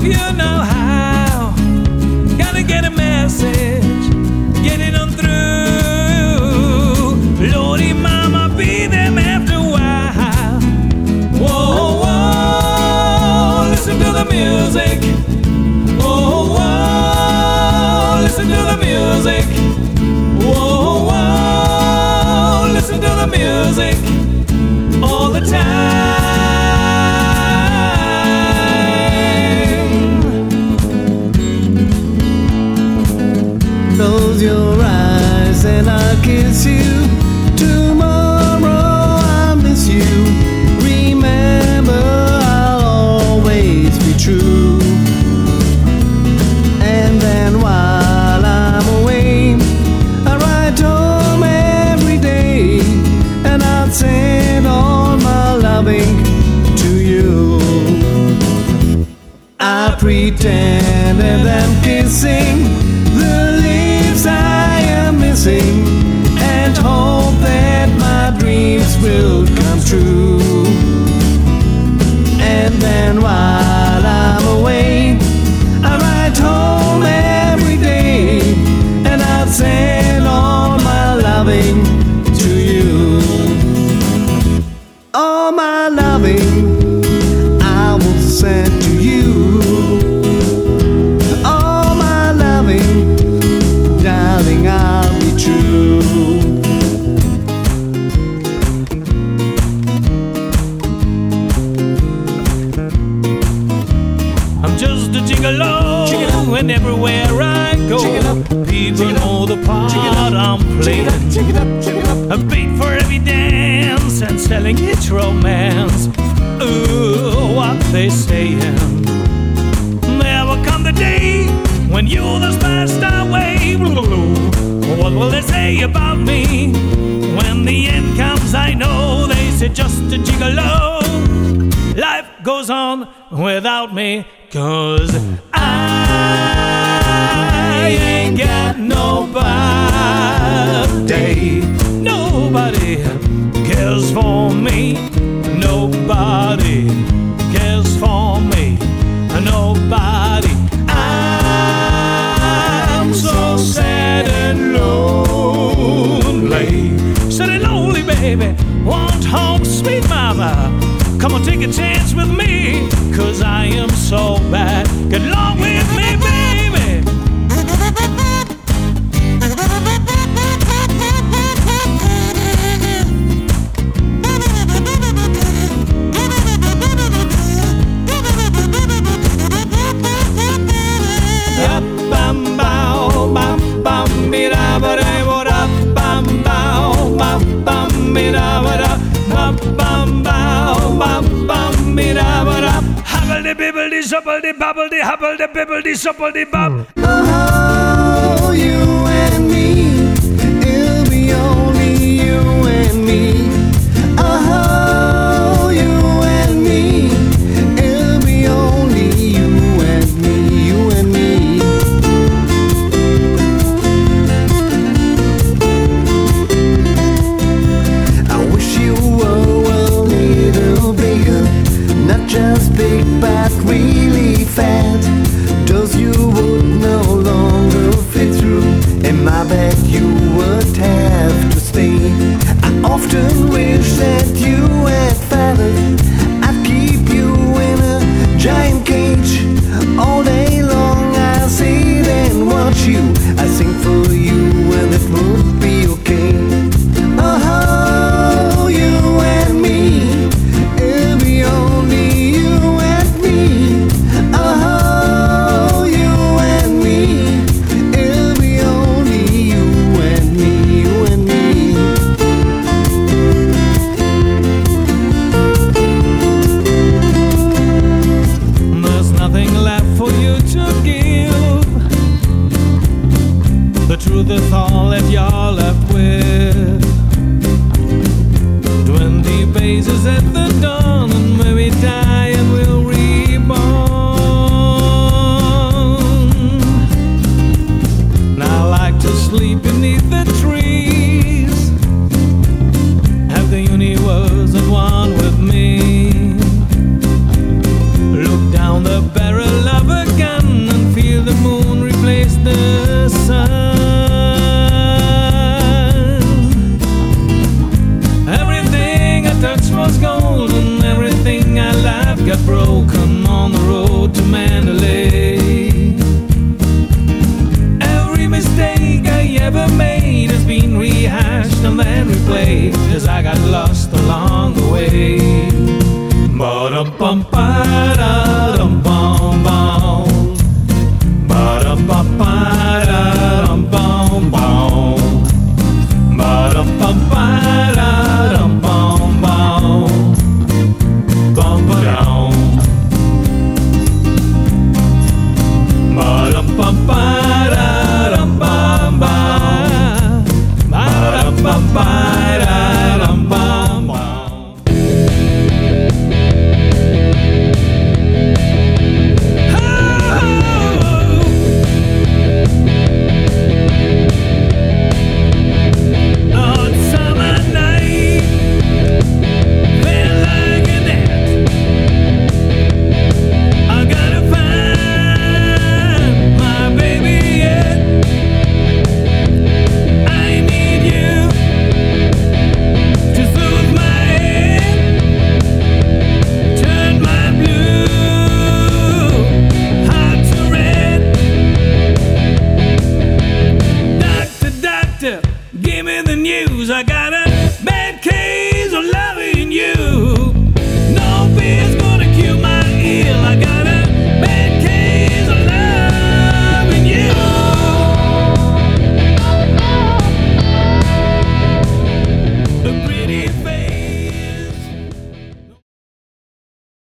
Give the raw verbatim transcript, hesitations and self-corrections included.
you know how. Gotta get a message, get it on through. Lordy mama, be them after a while. Whoa, whoa, listen to the music. Whoa, whoa, listen to the music. Whoa, whoa, listen to the music all the time. Close your eyes and I'll kiss you. Tomorrow I'll miss you. Remember, I'll always be true. And then while I'm away, I write home every day, and I'll send all my loving to you. I pretend that I'm kissing the lips I am missing, and hope that my dreams will come true. And then while I'm away, I write home every day, and I'll send all my loving to you. All my loving I will send to you. All my loving, darling, I'll be true. I'm just a gigolo, and everywhere I go, people know the part I'm playing. A beat for every dance and selling each romance. Ooh, what they saying? There will come the day when you'll just pass away. What will they say about me when the end comes? I know they say just a gigolo. Life goes on without me, 'cause I ain't got nobody. Nobody cares for me. Nobody cares for me. Nobody. I'm so sad and lonely. Sad and lonely, baby. Want home, sweet mama. Come on, take a chance with me, 'cause I am so bad. Get along with me, baby. Hobbledy bibbledy shubbledy bobbledy hobbledy bibbledy shubbledy bob. Oh, you and me, it'll be only you and me. Oh, you and me, it'll be only you and me, you and me. I wish you were a little bigger, not just big but really fat. Those you would no longer fit through, and my bed you would have to stay. I often wish that you had feathers. I'd keep you in a giant cage all day long. I sit and watch you, I sing for you, and it would be okay. Oh, you and me, it'll be only you and me. Oh, you and me, it'll be only you and me, you and me. There's nothing left for you to give. The truth is all that you're left with. Twenty paces at the dawn, and when we die